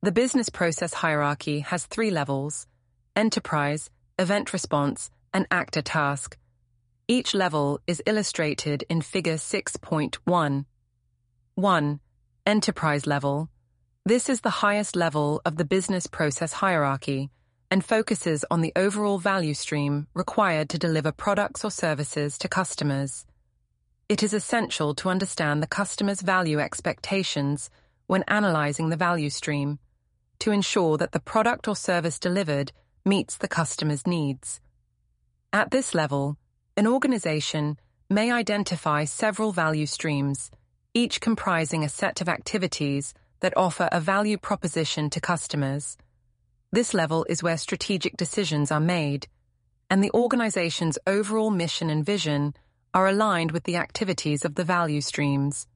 The business process hierarchy has 3 levels: enterprise, event response, and actor task. Each level is illustrated in Figure 6.1. 1. Enterprise level. This is the highest level of the business process hierarchy and focuses on the overall value stream required to deliver products or services to customers. It is essential to understand the customer's value expectations when analyzing the value stream, to ensure that the product or service delivered meets the customer's needs. At this level, an organization may identify several value streams, each comprising a set of activities that offer a value proposition to customers. This level is where strategic decisions are made, and the organization's overall mission and vision are aligned with the activities of the value streams.